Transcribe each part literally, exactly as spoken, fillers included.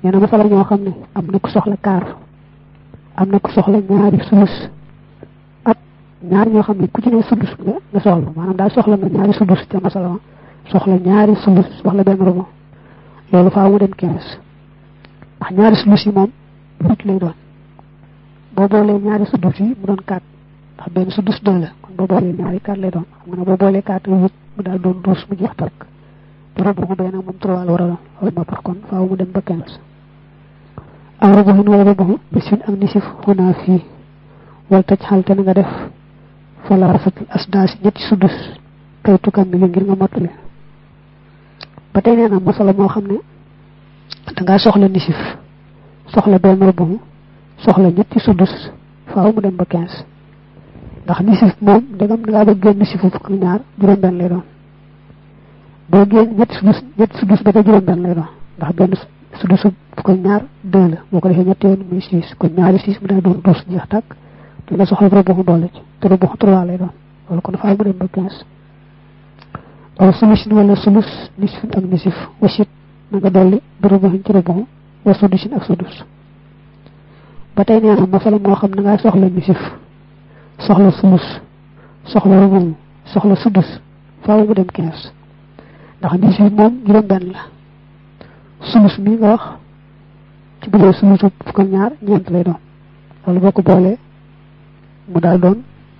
neena masala ñoo xamne am na ko soxla kaar am na ko soxla ñaari sulus ak ñaar ñoo xamne ku ci ne sulus nga soxla manam da soxla nga ñaari sulus ci masala soxla ñaari sulus soxla ben robo lolu faaw mu dem quinze ndax ñaari sulus yi mom huit lay doon bo boole ñaari sulus yi mu doon quatre ndax ben sulus do la kon bo boole ñaari quatre lay doon xam nga bo boole quatre huit mu dal doon douze mu jeex tak robo ben mom trois la wara doon ma tax kon faaw mu dem ba quinze aw robo hin wala robo bisin ak nisif huna fi wal taj hal tan nga def fala rafatul asdas ñetti sudus kay tukam mi ngir nga motale ba tay neena masala mo xamne da nga soxla nisif soxla ben robo soxla ñetti sudus faaw mu dem ba quinze ndax nisif mom dagam nga bëgg genn nisif fukk ñaar juroom ben lay doon bo genn ñetti sudus ñetti sudus ba juroom ben lay doon ndax ben sudus fukk ñaar deux la boko defé ñetti yoon muy six ko ñaari six mu da doon douze jeex tak te nga soxla robo doole ci te robo trois lay doon wala kon faaw mu dem ba quinze aw sulus wala sulus nisif ak nisif wasit nga dolli robo ci robo wa sudus ak sudus batay neena masala mo xam nga soxla nisif soxla sulus soxla robo soxla sudus faaw mu dem quinze ndax nisif mom juroom ben la sulus mi nga wax ci bu sulus fukk ñaar ñent lay doon wala boko boole mu dal doon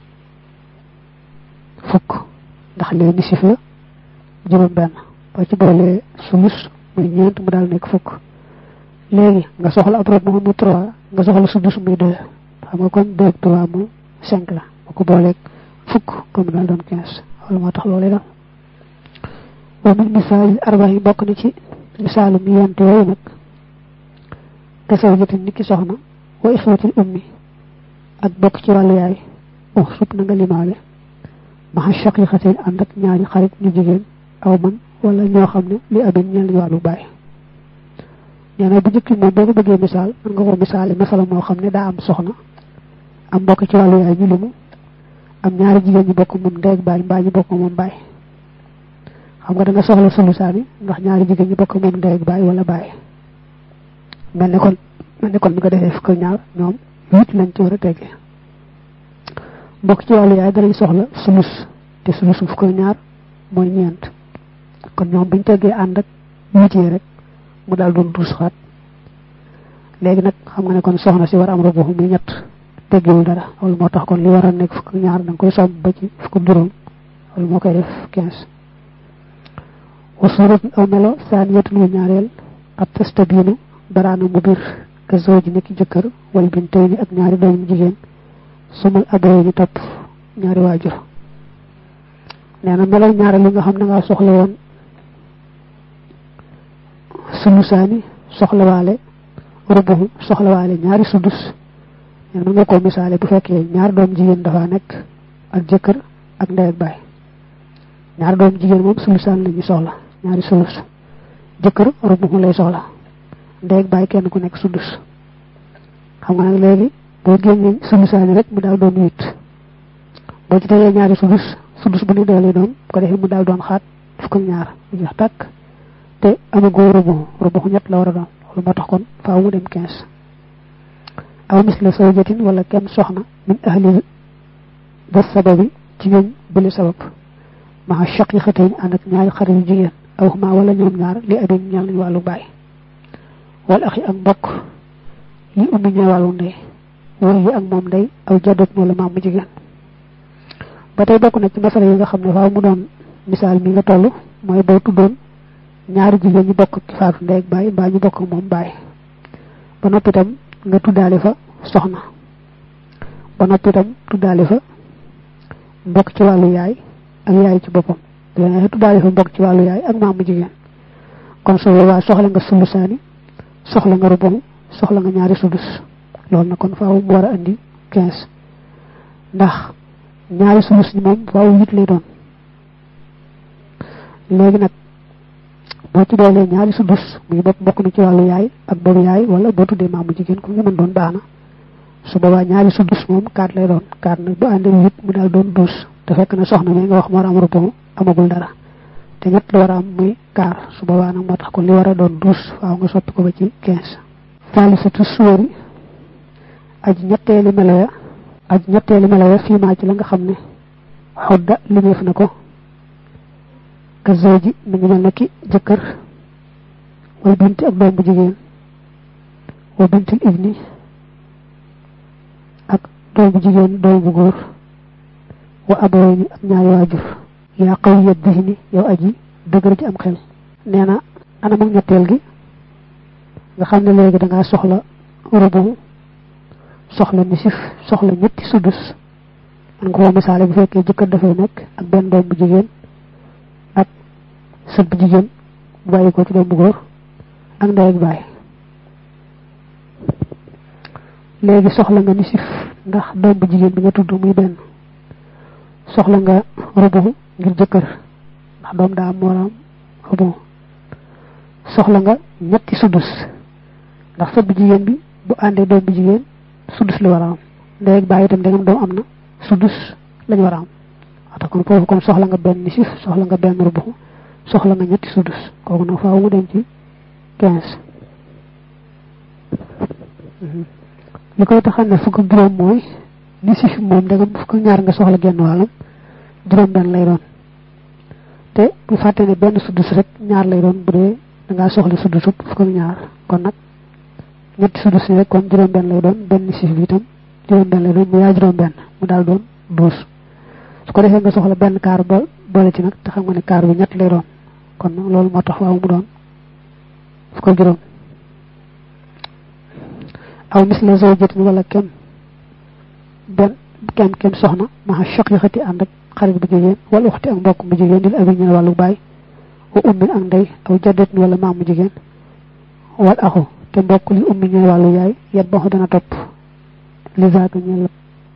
fukk ndax le nisif la juroom ben ba ci boole sulus muy ñent mu dal nek fukk legi nga soxla ab robo mu trois nga soxla sudus muy deux xam nga kon deux trois mu cinq la boko boole fukk ko mu dal doon quinze wala mo tax lolé la wa min misal arba'i bokk na ci misalu mi yante yoy nak tasawutu niki soxna wa ikhwatul ummi ak bokk ci walu yaay wax sup na nga limalé ma shaqiqatin and ak ñaari xarit ñu jigeen aw man wala ño xamne li abin ñal walu bay ñana bu jikki mo bo bëgge misal nga ko misale masala mo xamne da am soxna am bokk ci walu yaay ñu limu am ñaari jigeen ñu bokk mum ndey bay mbaa ñu bokk mum bay xam nga da nga soxla solusaani ndax ñaari jigeen ñu bokk mum ndey bay wala bay melni kon melni kon nga defé fukk ñaar ñoom huit lañ ci wara téggé bokk ci walu yaay dañuy soxla sulus te sulus fukk ñaar moy ñent kon ñoom buñ téggé and ak huit yi rek mu dal doon douze xat légui nak xam nga ne kon soxna ci war am robo muy ñett téggul dara wala motax kon li wara nek fukk ñaar dang koy som ba ci fukk juroom wala mo koy def quinze wa surat aw melo saniyatu ñaarel at tastabinu barana mu bir ka zoji neki jëkkër wal bintayni ak ñaari doom jigéen sumal abay ni top ñaari wajur neena melo ñaari li nga xam na nga soxla won sulusani soxla walé rubu soxla walé ñaari sudus neena nga ko misalé bu fekkee ñaar doom jigéen dafa nek ak jëkkër ak ndey ak bay ñaar doom jigéen mom sulusan lañu soxla ñaari sulus jëkkër rubu lay soxla ndey ak bay kenn ku nek sudus xam nga nak légui bo génné sulusan rek mu dal doon huit bo ci tégué ñaari sudus sudus bu ni dalé doon ko defé mu dal doon xat fukk ñaar jeex tak te amago rubu rubu ñet la wara doon lu ma tax kon faaw mu dem quinze aw misla sawjatin wala kenn soxna min ahli da sababi ci ñoom bu sabab ma shaqiqatayn anak ñaari xarit jigéen aw ma wala ñoom ñaar li abin ñal ñu walu bay wal akhi ak mbokk li ummi ñal walu ndey way ak mom day aw jaddat wala mam jigéen batay bokku na ci masala yi nga xamne faaw mu doon misal mi nga tollu moy bo tuddoon ñaari jigéen ñi bokk ci faatu ndey ak bay ba ñu bokk mom bay ba noppi tam nga tuddale fa soxna ba noppi tam tuddale fa mbokk ci walu yaay ak yaay ci bopam dana tuddale fa mbokk ci walu yaay ak mam jigéen kon so wa soxla nga sulusani soxla nga rubu soxla nga ñaari sudus lool na kon faaw mu wara andi quinze ndax ñaari sulus ni mom faaw huit lay doon légui nak bo ci dolé ñaari sudus muy bok bokku ni ci walu yaay ak bobu yaay wala bo tuddé mamu jigen ko ñu mën doon baana su boba ñaari sudus mom quatre lay doon quatre nak bu andé huit mu dal doon douze te fekk na soxna mi nga wax mo am rubu amagul dara te ñett la war a am muy kaar su boobaa nag moo tax kon li war a doon douze faaw nga soppi ko ba ci quinze. saalisatu suwari aji ñetteeli melo ya aji ñetteeli melo ya fii maa ci la nga xam ne xodda limeef na ko ka zawji mi ngi mel ne ki jëkkër wal binti ak doom bu jigéen wa bintil ibni ak doom bu jigéen doom bu góor wa abawayni ak ñaari waajur yaa qawiyat dihni yow aji dëgër ci am xel nee na anam ak ñetteel gi nga xam ne léegi da ngaa soxla rubu soxla nisif soxla ñetti sudus man nga ko misaale bu fekkee jëkkër dafay nekk ak benn doom bu jigéen ak sët bu jigéen bu bàyyi ko ci doom bu góor ak ndey ak baay léegi soxla nga nisif ndax doom bu jigéen bi nga tudd muy benn soxla nga rubu ngir jëkkër ndax doom daa am waraam rubu soxla nga ñetti sudus ndax sët bu jigéen bi bu àndee doom bu jigéen sudus la war a am ndey ak baay itam da ngam doom am na sudus lañu war a am waxta kon foofu kon soxla nga benn nisif soxla nga benn rubu soxla nga ñetti sudus kooku nag faaw mu dem ci quinze. li koy taxal ne fukk juróom mooy nisif moom da nga fukk ñaar nga soxla genn wàllam juróom benn lay doon te bu fàtte ne benn sudus rek ñaar lay doon bu dee da ngaa soxla sudus fukk ñaar kon nag ñetti sudus rek kon juróom benn lay doon benn nisif bi itam juróom benn lay doon mu yaa juróom benn mu daal doon douze su ko defee nga soxla benn kaar ba boole ci nag te xam nga ne kaar bi ñett lay doon kon nag loolu moo tax waaw mu doon fukk juróom aw misla zawjatin wala kem benn kem kem soxna ma shaqiqati ànd ak xarit bu jigéen wala uxti ak mbokk bu jigéen dil abi ñeel wàllu baay wa ummin ak ndey aw jaddatin wala maam bu jigéen wal axu te mbokk li ummi ñeel wàllu yaay yet ba dana topp li zaaka ñeel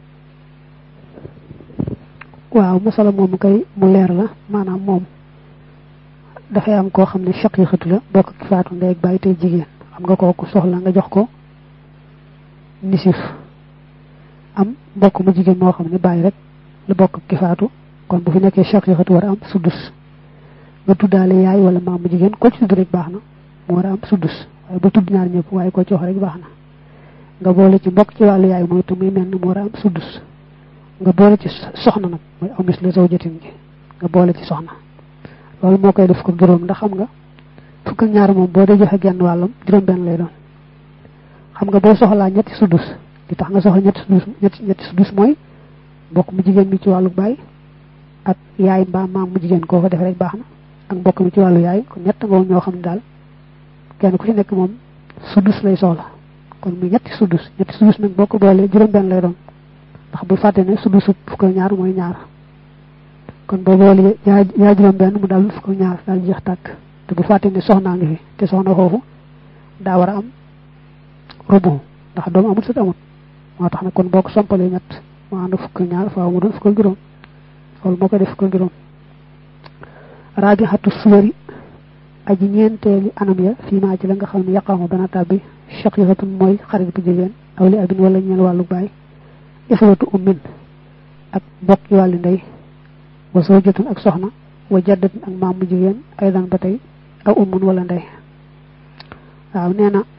waaw masala moom kay mu leer la maanaam moom dafay am koo xam ne shaqiqatu la bokk ki faatu ndey ak baay tey jigéen xam nga kooku soxla nga jox ko nisif am mbokk mu jigéen moo xam ne bàyyi rek la bokk ki faatu kon bu fi nekkee shaqiqatu war a am sudus nga tuddaale yaay wala maam mu jigéen ko ci tudd rek baax na mu war a am sudus waaye bu tudd ñaar ñëpp waaye ko ci wax rek baax na nga boole ci mbokk ci wàllu yaay mooy te muy mel mu war a am sudus nga boole ci soxna nag mooy aw mis la zawjatin gi nga boole ci soxna loolu moo koy def ko juróom ndax xam nga fukk ak ñaar moom boo dee joxe genn wàllam juróom benn lay doon xam nga boo soxlaa ñetti sudus li tax nga soxla ñetti sudus ñetti ñetti sudus mooy mbokk mu jigéen mi ci wàllu baay ak yaay mbaa maam mu jigéen koo ko def rek baax na ak mbokk mi ci wàllu yaay kon ñett nga ñoo xam ne daal kenn ku ci nekk moom sudus lay soxla kon muy ñetti sudus ñetti sudus nag boo ko boolee juróom benn lay doon ndax bu fàtte ne sudusu fukk ak ñaar mooy ñaar kon boo boolee yaa yaa juróom benn mu daal fukk ak ñaar daal jeex tàkk te bu fàtte ne soxnaa ngi fi te soxna foofu daa war a am rubu ndax doom amut sët amut moo tax nag kon boo ko sompalee ñett mu ànd fukk ak ñaar faaw mu doon fukk ak juróom loolu moo koy def fukk ak juróom raabi xatu suwari aji ñeenteeli anam ya fii maa ci la nga xam ne yaqamu dana tàbbi shaqiqatun mooy xarit bu jigéen aw li abin wala ñeel wàllu baay ixwatu ummin ak mbokki wàllu ndey wa zawjatun ak soxna wa jaddatun ak maam bu jigéen aydan ba tey aw ummun wala ndey waaw nee na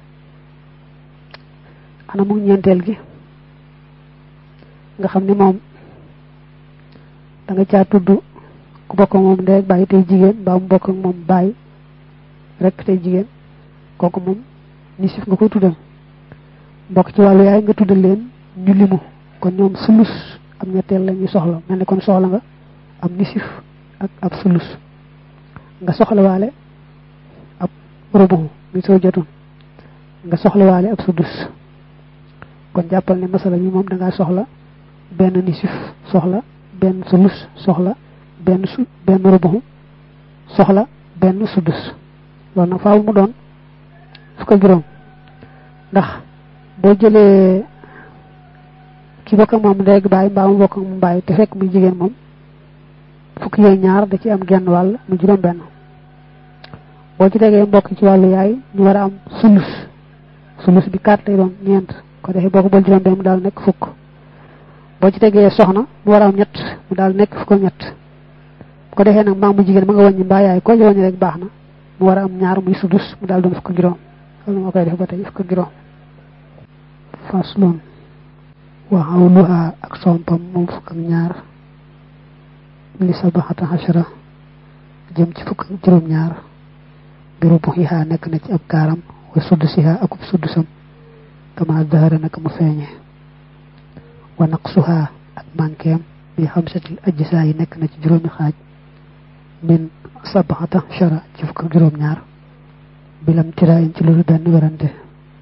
anamu ñeenteel gi nga xam ne moom da nga caa tudd ku bokk ak moom ndey ak baay tey jigéen mbaa mu bokk ak moom baay rek tey jigéen kooku moom nisif nga koy tuddal mbokk ci wàllu yaay nga tuddal leen ñu limu kon ñoom sulus am ñetteel la ñuy soxla mel ne kon soxla nga am nisif ak ab sulus nga soxla waale ab rubu mi soo jotoon nga soxla waale ab sudus kon jàppal ne masala mi moom da ngaa soxla benn nisif soxla benn sulus soxla benn su benn rubu soxla benn sudus loolu nag faaw mu doon fukk ak juróom ndax boo jëlee ki bokk ak moom ndey ak baay mbaa mu bokk ak moom baay te fekk muy jigéen moom fukk yooyu ñaar da ci am genn wàll mu juróom benn boo ci tegee mbokk ci wàllu yaay ñu war a am sulus sulus bi quatre lay doon ñeent ko defee boo ko bool juróom benn mu daal nekk fukk boo ci tegee soxna mu war a am ñett mu daal nekk fukk ak ñett ko defee nag maam mu jigéen ma nga wàññi mbaa yaay ko wàññi rek baax na mu war a am ñaar muy sudus mu daal doon fukk juróom loolu moo koy def ba tey fukk juróom faslun wa hawluha ak sompam moom fukk ak ñaar li sabaxata xashara jëm ci fukk ak juróom ñaar biru bu xiha nekk na ci ab kaaram wa sudusiha akub sudusam kama dahara naka mu feeñe wa naqsuha ak mankeem bi xamsatil ajsaa yi nekk na ci juróomi xaaj min sabaxata xashara ci fukk ak juróom ñaar bilam tiraayin ci loolu benn werante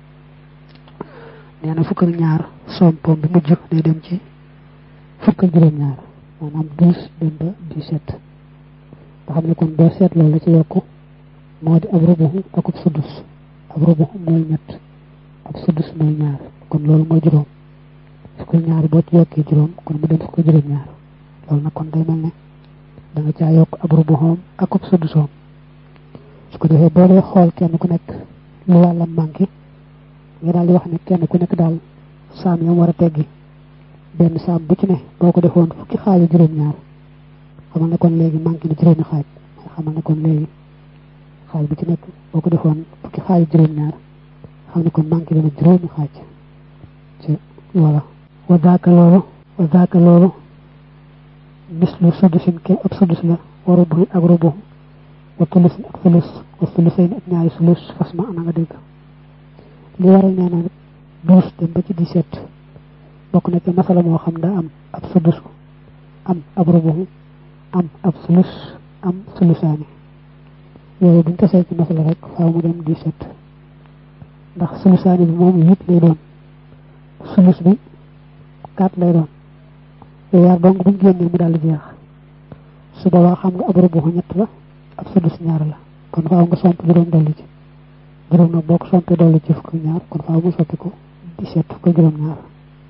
nee na fukk ak ñaar sompom bi mujj day dem ci fukk ak juróom ñaar maanaam douze dem ba dix-sept nga xam ne kon boo seet loolu la ci yokku moo di ab rubu akub sudus ab rubu mooy ñett ab sudus mooy ñaar kon loolu mooy juróom fukk ak ñaar boo ci yokkee juróom kon mu dem fukk ak juróom ñaar loolu nag kon day mel ne da nga caa yokk ab rubu akub sudusoom su ko defee boo dee xool kenn ku nekk lu wàllam manqué nga daal di wax ne kenn ku nekk daal saam yam war a teggi benn saam bu ci ne boo ko defoon fukki xaaju juróom-ñaar xamal ne kon léegi manqué na juróomi xaaj xamal ne kon léegi xaaj bu ci nekk boo ko defoon fukki xaaju juróom-ñaar xam ne kon manqué na juróomi xaaj ci wala wa daaka loolu wa daaka loolu mislu sudusin ke ab sudus la wa rubu ak rubu wa tulusin ak tulus wa tulusayn ak ñaari sulus fas ma ana nga dégg li waral nee na douze dem ba ci dix-sept bokk na ci masala moo xam daa am ab sudus am ab rubu am ab sulus am sulusaani yooyu buñ tasee ci masala rek faaw mu dem dix-sept ndax sulusaani bi moom huit lay doon sulus bi quatre lay doon yooyu yaar donc buñ génnee mu daal di jeex su boobaa xam nga ab rubu ñett la ab sudus ñaar la kon faaw nga somp juróom dolli ci juróom nag boo ko sompee dolli ci fukk ñaar kon faaw mu soppi ko dix-sept fukk juróom ñaar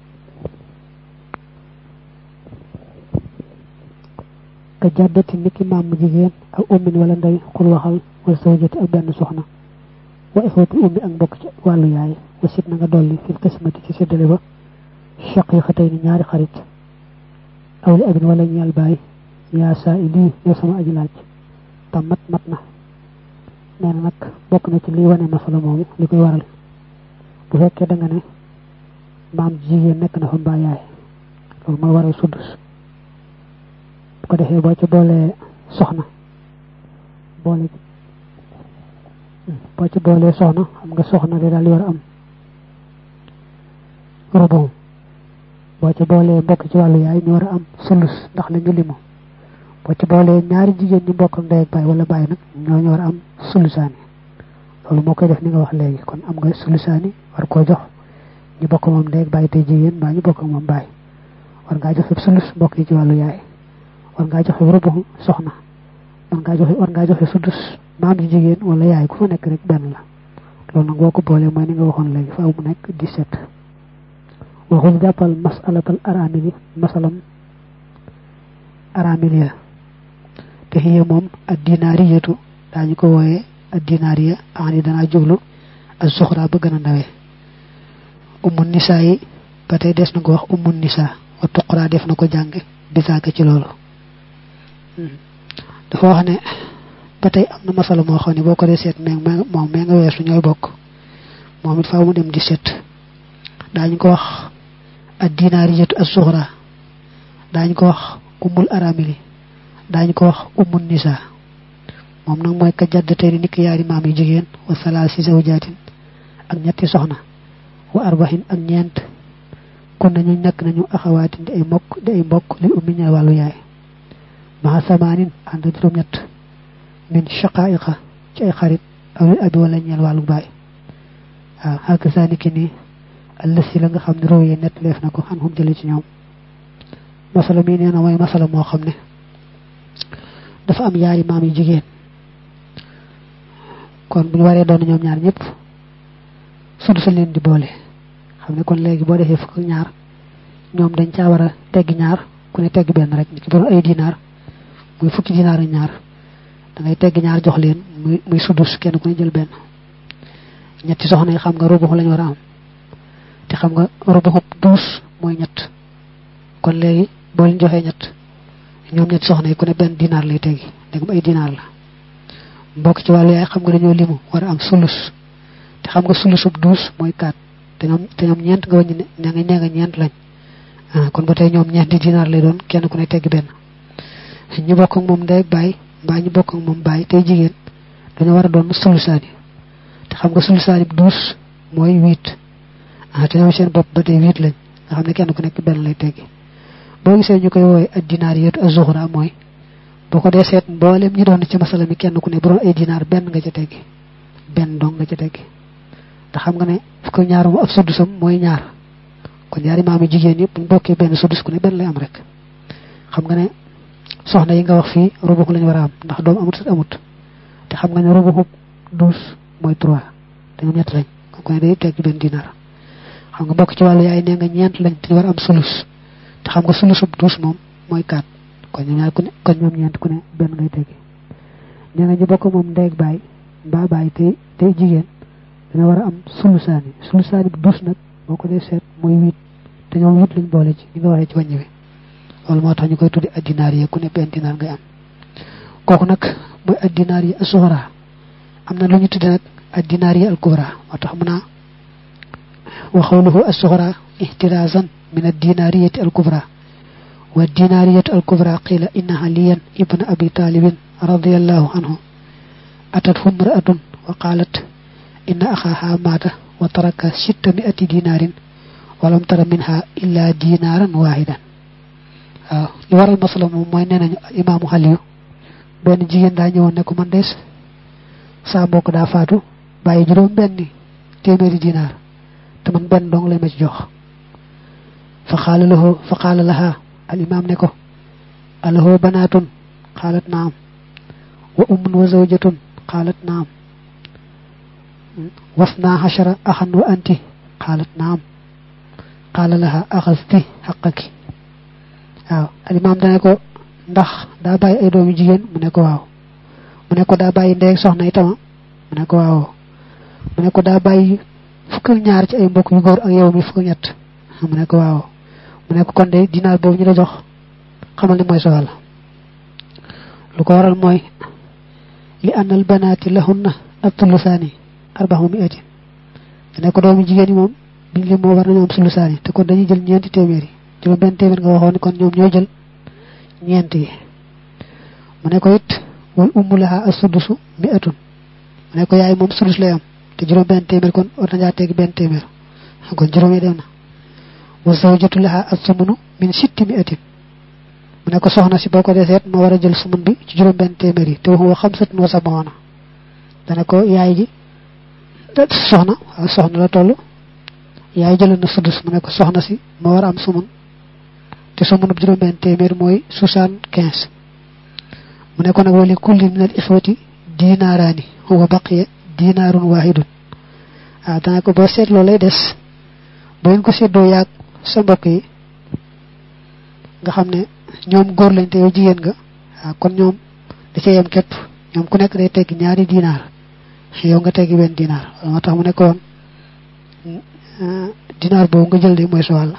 ka jaddati niki maam mu jigéen ak ummin wala ndey xul waxal wala zawjati ak benn soxna wa ixwati ummi ak mbokk ci wàllu yaay wasit na nga dolli fil qismati ci séddale ba shaqiqatay ni ñaari xarit aw li abin wala ñeel baay yaa saa ili yow sama aji laaj tam mat mat na nee na nag bokk na ci liy wane masala moomu li koy waral bu fekkee da nga ne maam jigéen nekk na fa mbaa yaay loolu mooy waral sudus bu ko defee boo ci boolee soxna boole boo ci boolee soxna xam nga soxna de daal di war a am rubu boo ci boolee mbokk ci wàllu yaay ñu war a am sulus ndax la ñu limu boo ci boolee ñaari jigéen ñi mbokk ndey ak baay wala baay nag ñoo ñu war a am sulusaani loolu moo koy def ni nga wax léegi kon am nga sulusaani war koo jox ñu bokk moom ndey ak baay tey jigéen mbaa ñu bokk moom baay war ngaa joxe sulus mbokk yi ci wàllu yaay war ngaa joxe rubu soxna war ngaa joxe war ngaa joxe sudus maam ji jigéen wala yaay ku fa nekk rek benn la loolu nag boo ko boolee mooy ni nga waxoon léegi faaw mu nekk dix-sept waxul jàppal masalatal aramili masalam aramiliya te xiye moom ad dinaariyatu daañu ko wooyee ad dinaariya ani danaa jublu ak soxra ba gën a ndawe ummu nisaa yi ba tey des na ko wax ummu nisaa wa tuqra def na ko jàng bisaaka ci loolu dafa wax ne ba tey am na masala moo xam ne boo ko dee seet mais moom mais nga weesu ñooy bokk moom it faaw mu dem dix-sept daañu ko wax ad dinaariyatu as suxra daañu ko wax ummul aramili daañu ko wax ummun nisa moom nag mooy ka jadd tey ni niki yaari maam yu jigéen wa salaasi zawjaatin ak ñetti soxna wa arbahin ak ñeent kon nañu nekk nañu axawaatin di ay mbokk di ay mbokk li ummi ñeel wàllu yaay maa samaanin ànd juróom ñett min shaqaa'iqa ci ay xarit aw lil abi wala ñeel wàllu baay waaw xaaka saa niki nii allësi la nga xam ne rowyee nett leef na ko xan xum jële ci ñoom masala mii nee na mooy masala moo xam ne dafa am yaari maam yu jigéen kon bu ñu waree doon ñoom ñaar ñëpp sudus leen di boole xam ne kon léegi boo defee fukk ñaar ñoom dañ caa war a teggi ñaar ku ne tegg benn rek ni ki doon ay dinaar muy fukki dinaar ak ñaar da ngay tegg ñaar jox leen muy muy sudus kenn ku ne jël benn ñetti soxna yi xam nga rubu lañ war a am te xam nga rubu douze mooy ñett kon léegi boo leen joxee ñett ñoom ñet soxna yi ku ne ben dinar lay teggi dégg ay dinar la mbokk ci walu yaay xam nga dañoo limu wara am sulus te xam nga sulusub douze moy quatre te ñoom te ñoom ñent nga wàññi ne nga ñanga ñent lañ ah kon ba tay ñoom ñent di dinar lay doon kenn ku ne teggi ben ñu bokk ak mom ndey ak bay ba ñu bokk ak mom bay tay jigen dañu wara doon sulusani te xam nga sulusani douze moy huit ah te ñoom seen bop ba tay huit lañ nga xam ne kenn ku nekk ben lay teggi bo gisee ñukoy woy ad dinariyatu az-zuhra moy boko dé sét mbolém ñi doon ci masala mi kenn ku ne bu doon ay dinar ben nga ci teggi ben dong nga ci teggi da xam nga ne fukk ñaar mu ab sudusam moy ñaar kon ñaari maami jigéen yépp bu bokké ben sudus ku ne ben lay am rek xam nga ne soxna yi nga wax fi rubu lañu wara am ndax doom amut sut amut te xam nga ne rubu douze moy trois te ñu ñett lañ ko ne day teggi ben dinar xam nga bokk ci walu yaay ne nga ñent lañ te wara am sulus te xam nga sulusub douze mom moy quatre kon ñu ñaar ku ne kon ñom ñent ku ne ben ngay teggi ña nga ñu bokk mom ndey ak bay ba bay te te jigen dana wara am sulusani sulusani douze nak boko dé sét moy huit te ñom huit lañ bolé ci ñi nga waxé ci wañu wi wala mo tax ñukoy tuddi ad-dinariya ku ne ben dinar ngay am koku nak moy ad-dinariya as-sughra amna luñu tuddi nak ad-dinariya al-kubra mo tax mëna wa qawluhu as-sughra ihtirazan min ad-dinariyati al-kubra wa ad-dinariyatu al-kubra qila inna aliyan ibn abi talib radiyallahu anhu atat humra'atun wa qalat inna akhaha mata wa taraka sittami'ati dinarin wa lam tara minha illa dinaran wahidan waaw li waral masala moom mooy nee nañu imaamu xaliyu benn jigéen daa ñëwoon ne ko man des saa mbokk daa faatu bàyyi juróom benn téeméeri dinaar te man benn dong lay ma ci jox fa qaala lahu fa qaala laha al imam ne ko alahu banaatun qaalat naam wa ummun wa zawjatun qaalat naam wasna hashara axan wa anti qaalat naam qaala laha axasti xaqaki waaw al imam dane ko ndax daa bàyyi ay doomi jigéen mu ne ko waaw mu ne ko daa bàyyi ndey ak soxna itam mu ne ko waaw mu ne ko daa bàyyi fukk ñaar ci ay mbokk yu góor ak yow mi fukk ñett mu ne ko waaw mu ne ko kon de dinaar boobu ñu la jox xamal ne mooy sa wàll lu ko waral mooy li annal banaati lahunna at-thuluthani arba'u mi'atin ne ko doomi jigéen yi moom biñ li moo war nañu am sulusaani te kon dañuy jël ñeenti téeméeri juróom benn téeméer nga waxoon kon ñoom ñooy jël ñeent yi mu ne ko it wal ummu laha as-sudusu mi'atun mu ne ko yaay moom sudus lay am te juróom benn téeméer kon war na jaa teg benn téeméer kon juróom yi dem na wa zawjatu laha as-sumunu min sitti mi'atin mu ne ko soxna si boko deset mo wara jël sumun bi ci juróom benn téeméer yi te huwa khamsatun wa sab'una dana ko yaay ji soxna soxna la tollu yaay jël na sudus mu ne ko soxna si mo wara am sumun te sumun bu juróom benn téeméer moy soixante-quinze mu ne ko nak wali kulli min al-ikhwati dinarani huwa baqiya dinarun wahidun ah dana ko bo set lolay dess bo ngeen ko seddo yaak sa mbokk yi nga xamne ñoom goor lañ te yow jigen nga kon ñoom da ci yam kep ñoom ku nekk day tegg ñaari dinar yow nga tegg ben dinar moo tax mu ne ko dinar bo nga jël de moy so wal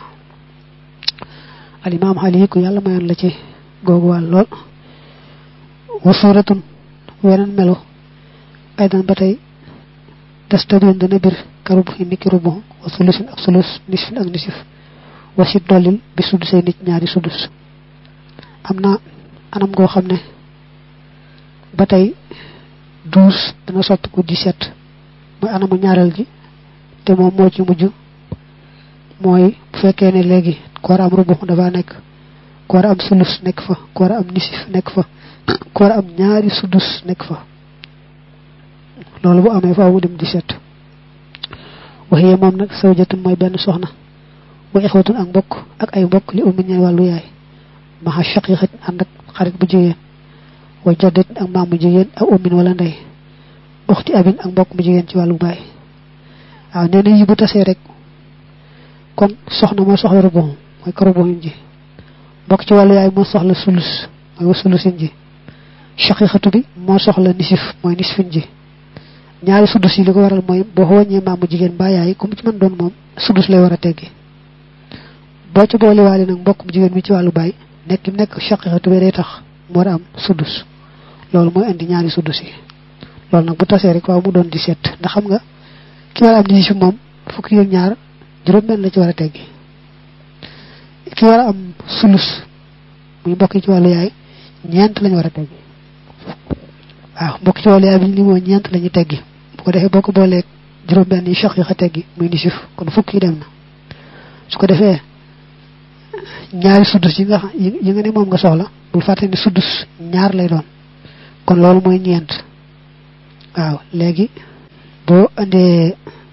al imam ali ko yalla mayon la ci gogu wal lol wa suratun wenen melo aydan batay tastabin dana bir karub hi mikrubu wa sulusun ak sulus nisfin ak nisif wa sid dolil bi sudusay nit ñaari sudus amna anam go xamne batay douze dana soppi ko dix-sept moy anamu ñaaral gi te mom mo ci muju moy bu fekkee ne léegi ko am rubu dafa nek ko am sulus nek fa ko am nisif nek fa ko am ñaari sudus nek fa lolu bu amé faawu dem dix-sept wahiya mom nak sawjatun moy ben soxna wa ikhwatun ak mbokk ak ay mbokk li ummi ñay walu yaay ma shaqiqat and ak xarit bu jigeen wa jaddat ak mamu jigeen ak ummin wala nday ukhti abin ak mbokk mu jigeen ci walu baay aw neena yi bu tassé rek kon soxna mo soxla rubu moy ko rubu ji mbokk ci walu yaay mo soxla sulus moy sulusin ji shaqiqatu bi mo soxla nisif moy nisfin ji ñaari sudus yi liko waral moy bo woñé mamu jigen ba yaay kum ci man doon mom sudus lay wara teggi bo ci boole walé nak mbokk mu jigen mi ci walu bay nekk nekk shaqiqatu bi day tax mo am sudus loolu moy andi ñaari sudus yi loolu nak bu tassé rek waaw mu doon dix-sept ndax xam nga ki wara am dix mom fukki ak ñaar juroom ben la ci wara teggi ki wara am sulus muy mbokk ci walu yaay ñent lañu wara teggi waaw mbokk ci walu yaay bi li mo ñent lañu teggi bu ko defé boko bolé juroom ben yi shaqiqa teggi muy nisif kon fukki dem na su ko defé ñaari sudus yi nga yi nga ne mom nga soxla bu faté ni sudus ñaar lay doon kon loolu moy ñent waaw légui bo andé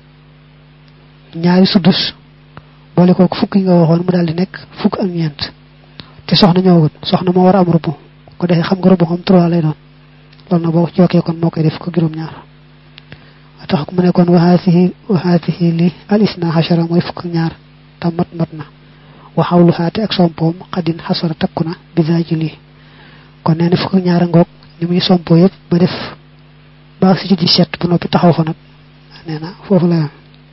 ñaari sudus bolé ko fukk nga waxon mu daldi nek fukk ak ñent té soxna ñoowut soxna mo wara am rubu ko defé xam nga rubu xam trois lay doon loolu na bo joké kon mo koy def ko juroom ñaar tax ko mu ne kon wa hadhihi wa hadhihi li al isna hashara moy fukk ñaar tamat matna wa hawluha ta ak sompom qadin hasara takuna bi zajili kon neena fukk ñaara ngok ni muy sompo yépp ba def ba ci ci dix-sept bu nopi taxaw fa nak neena fofu la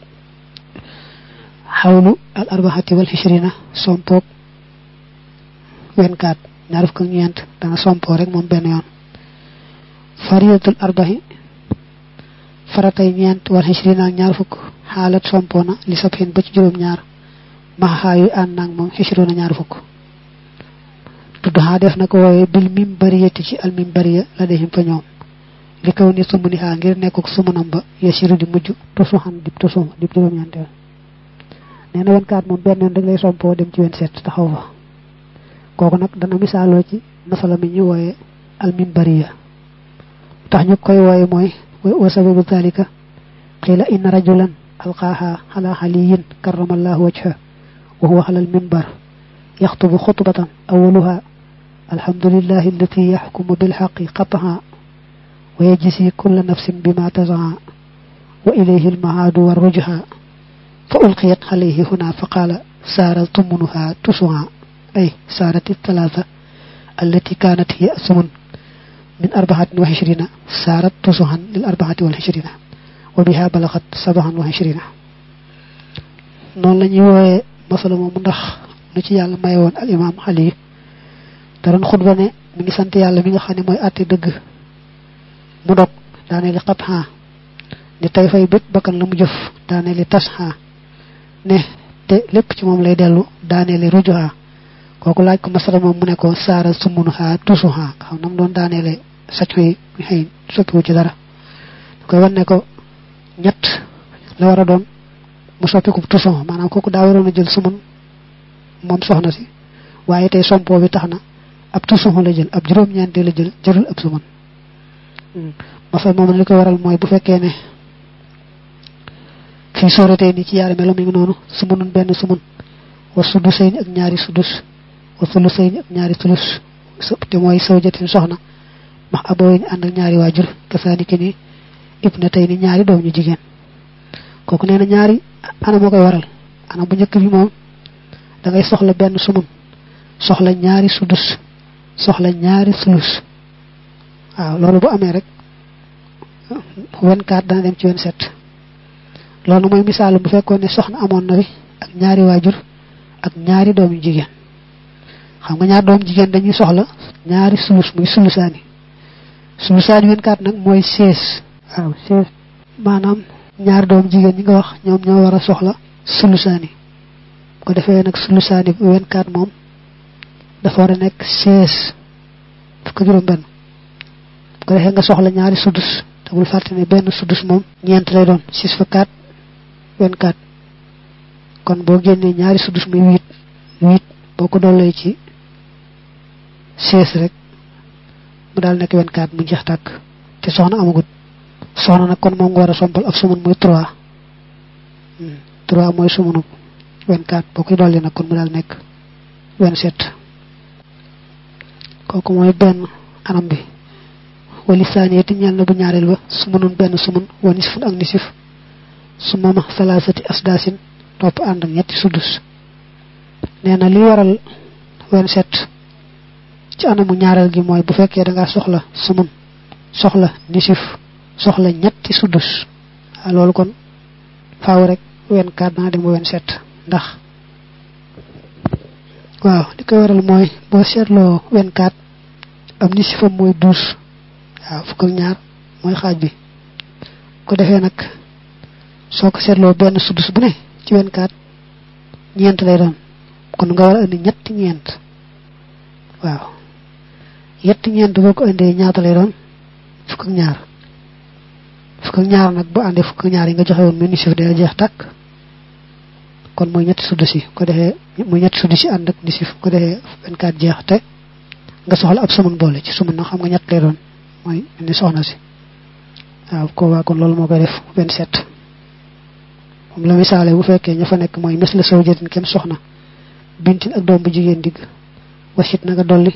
hawlu al arba'ati wal ishrina sompo vingt-quatre ñaar fukk ñent dana sompo rek mom ben yoon fariyatul arba'i faratay ñent wal ishrina ñaar fukk halat sompona li sabhin ba ci juroom ñaar ma hayu and nak mom ishrina ñaar fukk tuddu ha def nako woyé bil mim bariyati ci al mim bariya la dehim fa ñoom li kaw ni sumuni ha ngir nekk sumunam ba yasiru di mujju tosu han dip tosu dip juroom ñantel neena vingt-quatre mom ben yoon rek lay sompo dem ci vingt-sept taxaw fa koku nak dana misalo ci nafala mi ñu woyé al mim bariya tax ñu koy woyé moy wa sababu zalika qila inna rajulan alqaha ala haliyin karramallahu wajha wa huwa ala al minbar يخطب خطبة أولها الحمد لله الذي يحكم بالحق قطعا ويجزي كل نفس بما تسعى وإليه المعاد والرجحى فألقيت عليه هنا فقال سارت منها تسعى أي سارت الثلاثة التي كانت هي أسمن من أربعة وعشرين سارت تسعا للأربعة والعشرين وبها بلغت سبعا وعشرين نون لا نيوي مثلا مو ndax nu ci yalla mayewon al imam ali daron khutba ne mi ngi sante yalla mi nga xamne moy atté deug mu dok daane li qatha ni tay fay bet bakkan la mu jëf daane li tasha ne te lepp ci mom lay delu daane li rujuha koku laaj ko masala mom mu ne ko sara sumunha tusuha xam nam don daane le saccu yi hay soppi ci dara ko wone ko ñett la wara don mu soppi ko tusuha manam koku da warona jël sumun mom soxna ci waye tay sompo bi taxna ab tusuhu la jël ab juroom ñent la jël jërul ab sumun ma fa mom liko waral moy bu fekke ne fi sorate ni ci yaara melo mi ngi nonu sumunun ben sumun wa sudusayn ak ñaari sudus wa sulusayn ak ñaari sulus te moy sawjatin soxna ma aboyin and ak ñaari wajur kasani kini ibnatay ni ñaari doom ñu jigen koku neena ñaari ana mo koy waral ana bu ñëk bi mom da ngay soxla ben sumun soxla ñaari sudus soxla ñaari sulus waaw lolu bu amé rek vingt-quatre dana dem ci vingt-sept lolu moy misal bu fekkone soxna amon na wi ak ñaari wajur ak ñaari doom jigen xam nga ñaar doom jigen dañuy soxla ñaari sulus muy sulusani sulusani vingt-quatre nak moy seize waaw seize manam ñaar doom jigen ñi nga wax ñom ñoo wara soxla sulusani ko defé nak sulusani vingt-quatre mom dafa wara nek seize ko juroom ben ko defé nga soxla ñaari sudus tabul fatane ben sudus mom ñent lay doon six fa quatre vingt-quatre kon bo génné ñaari sudus muy huit huit boko dolé ci seize rek mu dal nek vingt-quatre mu jeex tak té soxna amagut soxna nak kon mo nga wara sompal ak sumun muy trois trois moy sumunu vingt-quatre boko dolé nak kon mu dal nek vingt-sept koku moy ben anam bi wali saniyati ñal na bu ñaarel ba sumunun ben sumun wa nisfun ak nisif sumama salasati asdasin top and ñetti sudus neena li waral vingt-sept ci anamu ñaarel gi moy bu fekke da nga soxla sumun soxla nisif soxla ñetti sudus lolu kon faaw rek vingt-quatre na dem vingt-sept ndax waaw li koy waral mooy boo seetloo vingt-quatre am ni si fa mooy douze waaw fukk ak ñaar mooy xaaj bi ko defee nag soo ko seetloo benn sudus bu ne ci vingt-quatre ñeent lay doon kon nga war a indi ñetti ñeent waaw yetti ñeent boo ko indee ñaata lay doon fukk ak ñaar fukk ak ñaar nag bu àndee fukk ak ñaar yi nga joxe woon mu nisif dina jeex tàkk kon mooy ñetti sudus yi ko defee mooy ñetti sudus yi ànd ak nisif ko defee vingt-quatre jeex te nga soxla ab sumun boole ci sumun nag xam nga ñett lay doon mooy ni soxna si waaw ko waa kon loolu moo koy def vingt-sept moom la misaale bu fekkee ña fa nekk mooy mis la saw jëtin kem soxna bintin ak doom bu jigéen digg wasit na nga dolli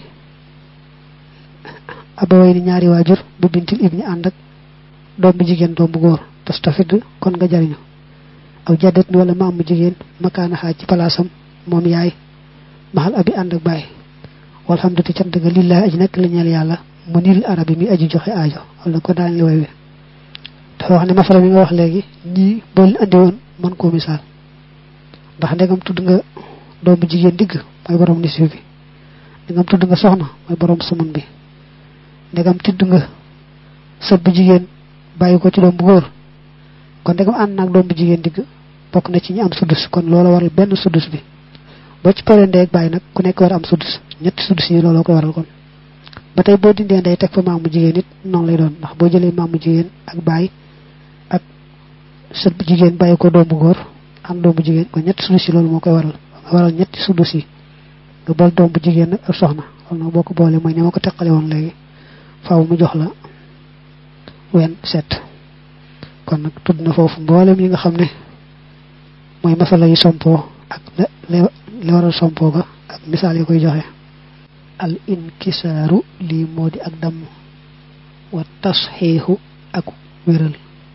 abaway ni ñaari waajur bu bintil ibni ànd ak doom bu jigéen doom bu góor tas tafid kon nga jariñu aw jaddat ni wala maam bu jigéen makaana xaaj ci palaasam moom yaay maxal abi ànd ak baay walhamduti cant ga lillahi aji nekk la ñeel yàlla mu nil arabi mi aji joxe aajo wala ko daan li way wi dafa wax ne masala mi nga wax léegi ñii boo leen andi woon mën koo misaal ndax ndegam tudd nga doom bu jigéen digg mooy borom nisif bi ndegam tudd nga soxna mooy borom sumun bi ndegam tudd nga sët bu jigéen bàyyi ko ci doom bu góor kon ndegam ànd naag doom bu jigéen digg bokk na ci ñi am sudus kon loolu waral benn sudus bi boo ci paree ndey ak bàyyi nag ku nekk war am sudus ñetti sudus yi looloo koy waral kon ba tey boo dindee ndey teg fa maamu jigéen it noonu lay doon ndax boo jëlee maamu jigéen ak bàyyi ak sët bu jigéen bàyyi ko doom bu góor am doom bu jigéen kon ñetti sudus yi loolu moo koy waral waral ñetti sudus yi nga bool doom bu jigéen nag ak soxna loolu nag boo ko boolee mooy ni ma ko teqale woon léegi faaw mu jox la vingt-sept kon nag tudd na foofu mboolem yi nga xam ne mooy masala yi sompoo ak la li waral sompoo ga ak misaal yi koy joxe al inkisaaru lii moo di ak damm wa tasxiixu ak wéral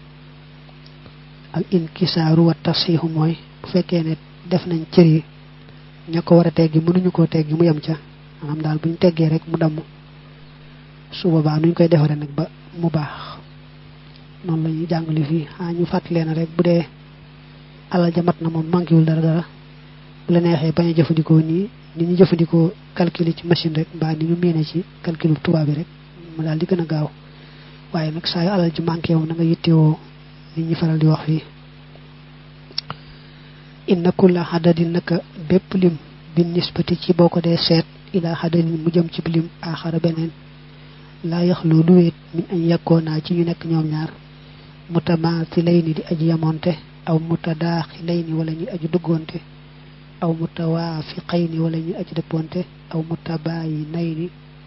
al inkisaaru wa tasxiixu mooy bu fekkee ne def nañ cër yi ña ko war a teggi mënuñu koo teggi mu yem ca maanaam daal buñ teggee rek mu damm su boobaa nuñ koy defaree nag ba mu baax noonu la ñuy jàngale fii xaa ñu fàttalee na rek bu dee alal ja mat na moom manquéwul dara dara bu la neexee bañ a jëfandikoo nii ni ñu jëfandikoo calculer ci machine rek mbaa ni ñu miine ci calcul tubaab bi rek mu daal di gën a gaaw waaye nag saa yu alal ji manqué woon na nga yittewoo ni ñi faral di wax fii inna kulla xadadin naka bépp lim bi nisbati ci boo ko dee seet ila xadadin mu jëm ci lim aaxara beneen laa yaxlu lu wéet min añ yakkoonaa ci ñu nekk ñoom ñaar mutamaasilayni di aji yamonte aw mutadaaxilayni wala ñuy aji duggoonte aw mutawaafiqayni wala ñuy aji dëppoonte aw mutabaayinayni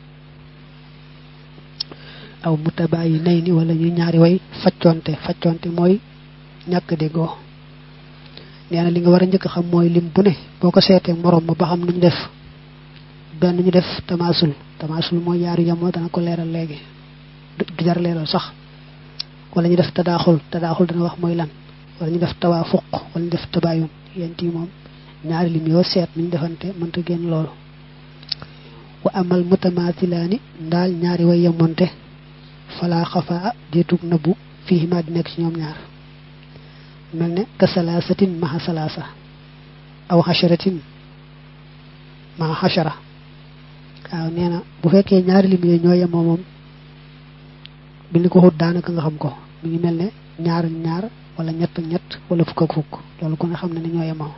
aw mutabaayinayni wala ñuy ñaari way faccoonte faccoonte mooy ñàkk déggoo nee na li nga war a njëkk xam mooy lim bu ne boo ko seetee morom ma ba xam nuñ def benn ñu def tamaasul tamaasul mooy yaaru yamoo dana ko leeral léegi du jar leeral sax wala ñu def tadaaxul tadaaxul dana wax mooy lan wala ñu def tawaafuq wala ñu def tabaayun yent yi moom ñaari lim yoo seet niñ defante mënta génn loolu wa amal mutamaasilaani ndaal ñaari way yemonte falaa xafaa déetug nëbbu fii ma di nekk ci ñoom ñaar mel ne ka salaasatin maha salaasa aw xasharatin maha xashara waaw nee na bu fekkee ñaari lim yooyu ñoo yemoo moom bi ni ko xut daanaka nga xam ko mi ngi mel ne ñaar ñaar wala ñett ñett wala fukk ak fukk loolu ko nga xam ne ne ñoo yemoo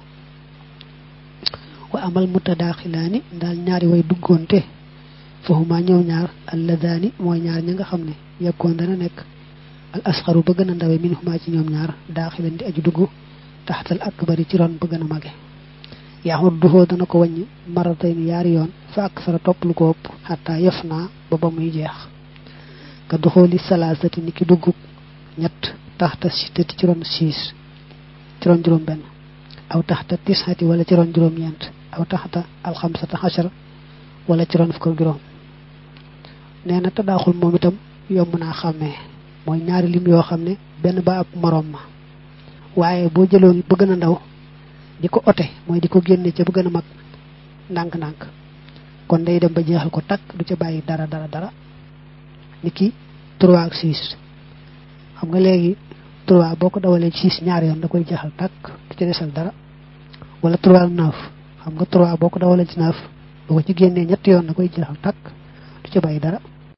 wa amal mutadaaxilaani daal ñaari way duggoonte fahuma ñëw ñaar alladaani mooy ñaar ña nga xam ne yekkoon dana nekk al asxaru ba gën a ndawe min huma ci ñoom ñaar daaxilan di aju dugg taxtal akbari ci ron ba gën a mage yaxut duhoo dana ko wàññi maratayni yaari yoon fa ak sara topp lu ko ëpp xataa yëf naa ba ba muy jeex ka duxoo li salaasati ni ki dugg ñett taxta sittati ci ron siis ci ron juróom benn aw taxta tisxati wala ci ron juróom ñeent aw taxta alxamsata xachar wala ci ron fukk ak juróom nee na tadaaxul moom itam yomb naa xàmmee mooy ñaari lim yoo xam ne benn ba ab moroom ma waaye boo jëloon ba gën a ndaw di ko ote mooy di ko génne ca ba gën a mag ndànk-ndànk kon day dem ba jeexal ko takk du ca bàyyi dara dara dara ni ki trois ak six xam nga léegi trois boo ko dawalee six ñaari yoon da koy jeexal takk du ca desal dara wala trois ak neuf xam nga trois boko dawale ci neuf boko ci génné ñett yoon na koy jeexal tak du ci bay dara